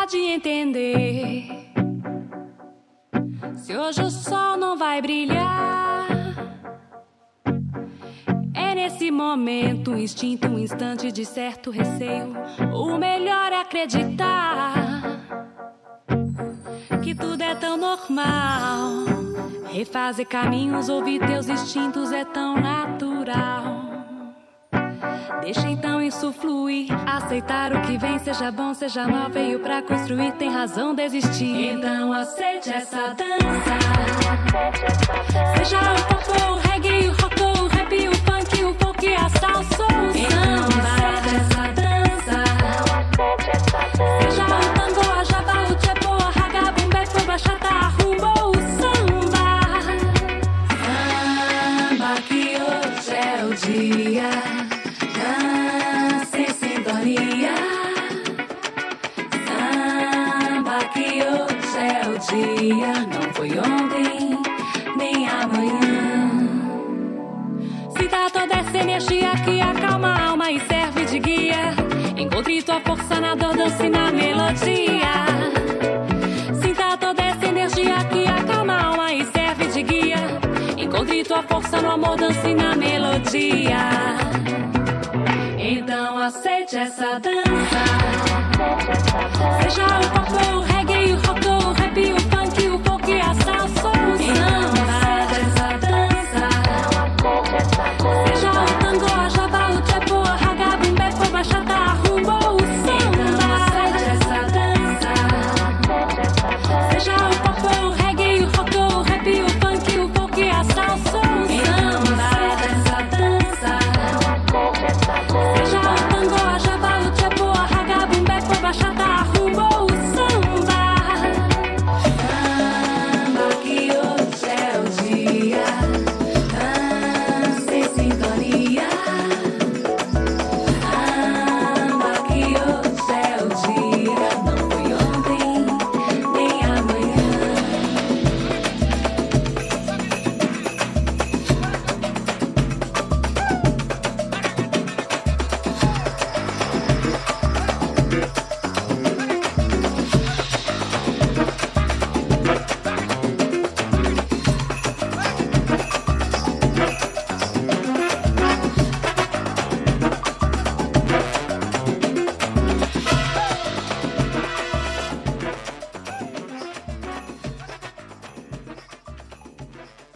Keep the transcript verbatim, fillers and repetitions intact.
pode entender. Se hoje o sol não vai brilhar, é nesse momento um instinto, um instante de certo receio. O melhor é acreditar que tudo é tão normal. Refazer caminhos, ouvir teus instintos é tão natural. Deixa então isso fluir, aceitar o que vem, seja bom, seja mal, veio pra construir, tem razão desistir. Então aceite essa dança, seja o pop, o reggae, o rock, o rap, o funk, o folk, a salsa, o samba. Aceite essa dança, seja o tango, a java, o chepo, a raga, bumbé, o bachata, a rumba ou o samba. Samba que hoje é o dia, dança em sintonia. Samba que hoje é o dia, não foi ontem, nem amanhã. Sinta toda essa energia que acalma a alma e serve de guia. Encontre tua força na dor, dance na melodia. Sinta toda essa energia que acalma a alma e serve de guia. Encontre tua força no amor, dance na melodia. Então aceite essa dança,